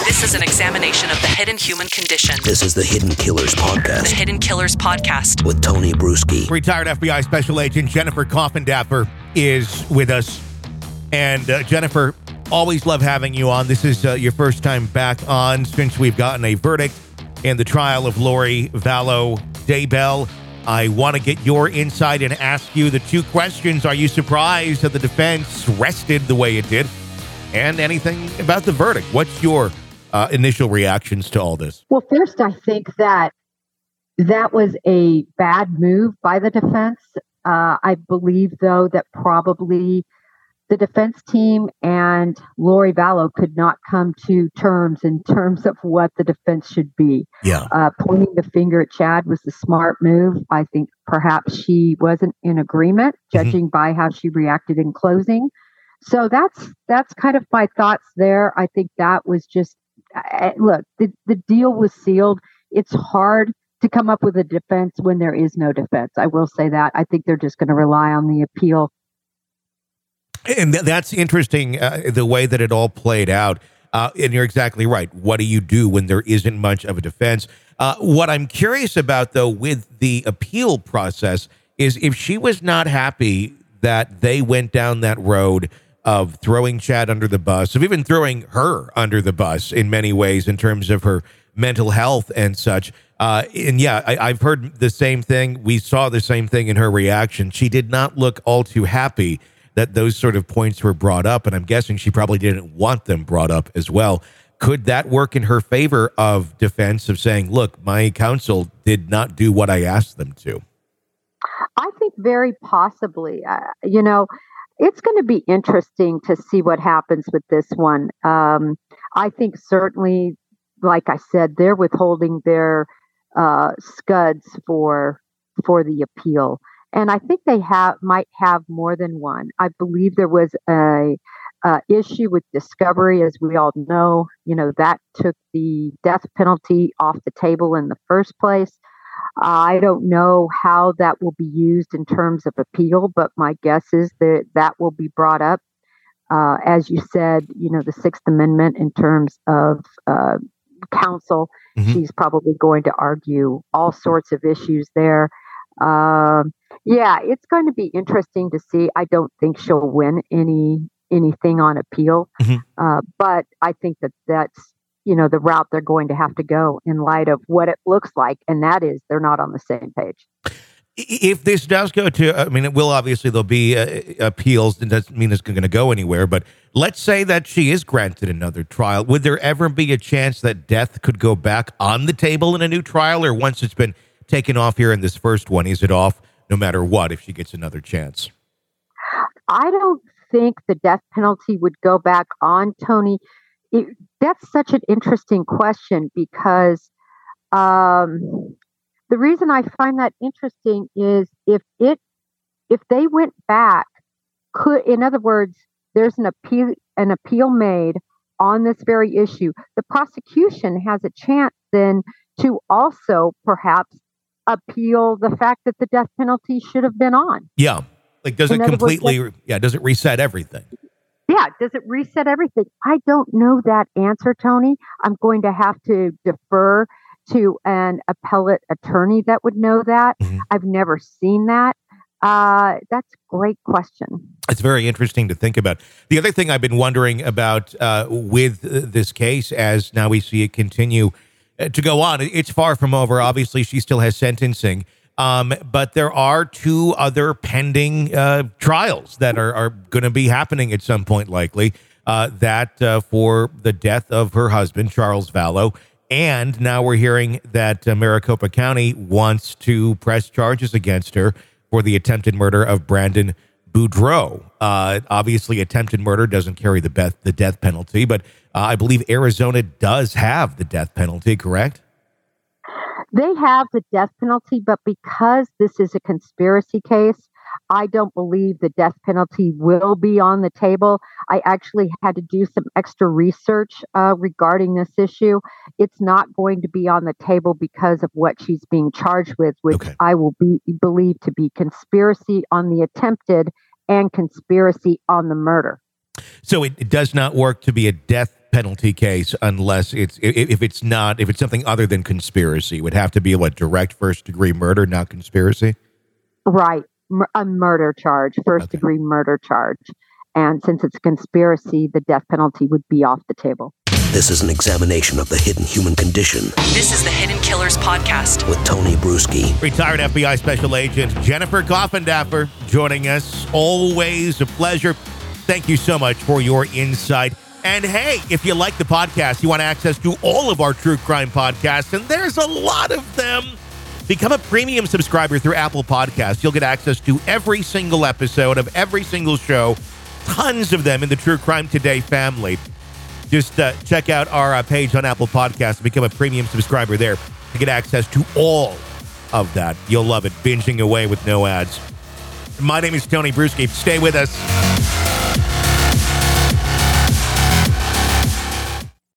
This is an examination of the hidden human condition. This is the Hidden Killers Podcast. The Hidden Killers Podcast. With Tony Bruschi. Retired FBI Special Agent Jennifer Coffindaffer is with us. And Jennifer, always love having you on. This is your first time back on since we've gotten a verdict in the trial of Lori Vallow Daybell. I want to get your insight and ask you the two questions. Are you surprised that the defense rested the way it did? And anything about the verdict? What's your initial reactions to all this? Well, first, I think that was a bad move by the defense. I believe, though, that probably the defense team and Lori Vallow could not come to terms in terms of what the defense should be. Yeah. Pointing the finger at Chad was the smart move. I think perhaps she wasn't in agreement, judging by how she reacted in closing. So that's kind of my thoughts there. I think that was just, look, the deal was sealed. It's hard to come up with a defense when there is no defense. I will say that. I think they're just going to rely on the appeal. And that's interesting, the way that it all played out. And you're exactly right. What do you do when there isn't much of a defense? What I'm curious about, though, with the appeal process is if she was not happy that they went down that road of throwing Chad under the bus, of even throwing her under the bus in many ways in terms of her mental health and such. And yeah, I've heard the same thing. We saw the same thing in her reaction. She did not look all too happy that those sort of points were brought up, and I'm guessing she probably didn't want them brought up as well. Could that work in her favor of defense of saying, look, my counsel did not do what I asked them to? I think very possibly. It's going to be interesting to see what happens with this one. I think certainly, like I said, they're withholding their scuds for the appeal. And I think they might have more than one. I believe there was a issue with discovery, as we all know. That took the death penalty off the table in the first place. I don't know how that will be used in terms of appeal, but my guess is that will be brought up. As you said, the Sixth Amendment in terms of counsel, she's probably going to argue all sorts of issues there. It's going to be interesting to see. I don't think she'll win anything on appeal, but I think that's the route they're going to have to go in light of what it looks like, and that is they're not on the same page. If this does go to, it will obviously there'll be appeals. It doesn't mean it's going to go anywhere, but let's say that she is granted another trial. Would there ever be a chance that death could go back on the table in a new trial, or once it's been taken off here in this first one, is it off no matter what if she gets another chance? I don't think the death penalty would go back on, Tony. That's such an interesting question because the reason I find that interesting is if they went back, in other words, there's an appeal made on this very issue, the prosecution has a chance then to also perhaps appeal the fact that the death penalty should have been on. Yeah. Does it reset everything? Yeah. Does it reset everything? I don't know that answer, Tony. I'm going to have to defer to an appellate attorney that would know that. I've never seen that. That's a great question. It's very interesting to think about. The other thing I've been wondering about with this case, as now we see it continue to go on, it's far from over. Obviously, she still has sentencing. But there are two other pending trials that are going to be happening at some point, likely, that for the death of her husband, Charles Vallow. And now we're hearing that Maricopa County wants to press charges against her for the attempted murder of Brandon Boudreaux. Obviously, attempted murder doesn't carry the death penalty, but I believe Arizona does have the death penalty, correct? They have the death penalty, but because this is a conspiracy case, I don't believe the death penalty will be on the table. I actually had to do some extra research regarding this issue. It's not going to be on the table because of what she's being charged with, which I will believe to be conspiracy on the attempted and conspiracy on the murder. So it does not work to be a death penalty case unless if it's something other than conspiracy. It would have to be direct first-degree murder, not conspiracy? Right. A murder charge, first-degree murder charge. And since it's a conspiracy, the death penalty would be off the table. This is an examination of the hidden human condition This is the Hidden Killers Podcast. with Tony Bruschi. Retired FBI Special Agent Jennifer Coffindaffer joining us. Always a pleasure. Thank you so much for your insight. And hey, if you like the podcast, you want access to all of our true crime podcasts, and there's a lot of them. Become a premium subscriber through Apple Podcasts. You'll get access to every single episode of every single show. Tons of them in the True Crime Today family. Just check out our page on Apple Podcasts and become a premium subscriber there to get access to all of that. You'll love it. Binging away with no ads. My name is Tony Bruschi. Stay with us.